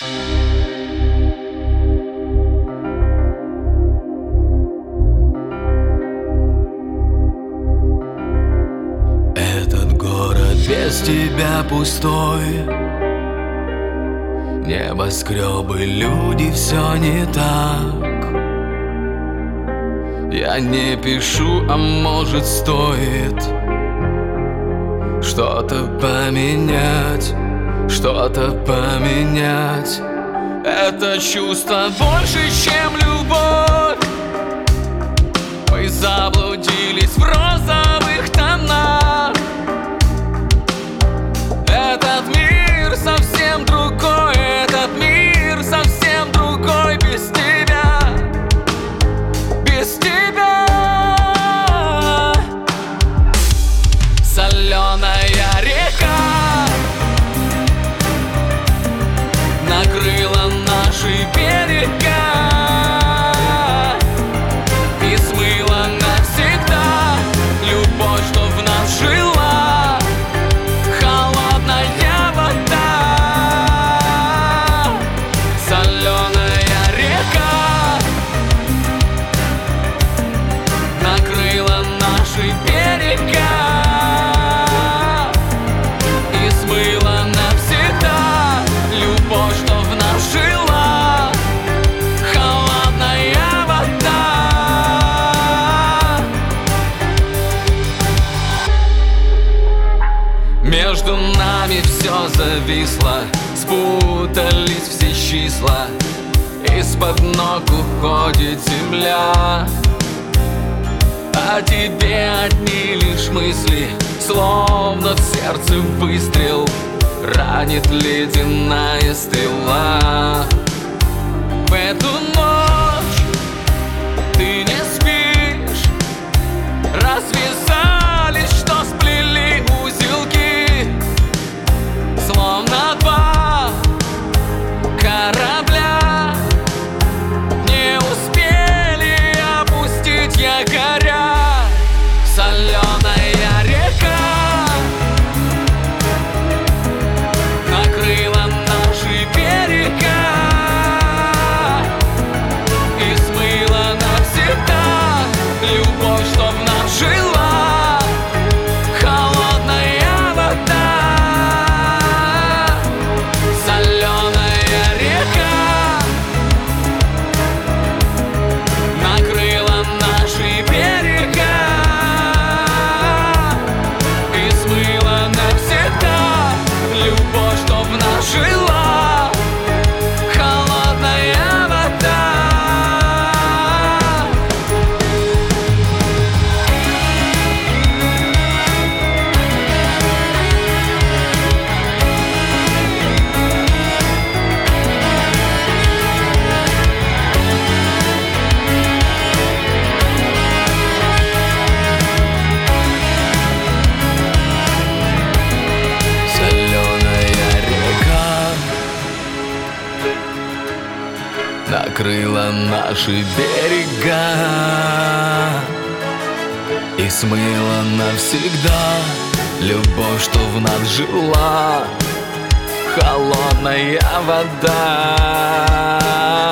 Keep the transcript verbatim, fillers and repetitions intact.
Этот город без тебя пустой. Небоскребы, люди, все не так. Я не пишу, а может стоит что-то поменять, что-то поменять. Это чувство больше, чем любовь. Мы заблудились в розовых тонах. Этот мир совсем другой, этот мир совсем другой без тебя, без тебя. Соленая река накрыла наши берега и смыла навсегда любовь, что в нас жила. Холодная вода, соленая река накрыла наши берега и смыла навсегда любовь, что в нас жила. Холодная вода. Между нами все зависло, спутались все числа, из-под ног уходит земля. О тебе одни лишь мысли, словно в сердце выстрел, ранит ледяная стрела. В эту ночь ты не спишь, развязались, что сплели узелки, словно два корабля не успели опустить якоря. Соленая река накрыла наши берега и смыла навсегда любовь, что в нас жила. Холодная вода, соленая река накрыла наши берега и смыла навсегда любовь, что в нас жила. Холодная вода. Соленая река накрыла наши берега и смыла навсегда любовь, что в нас жила. Холодная вода.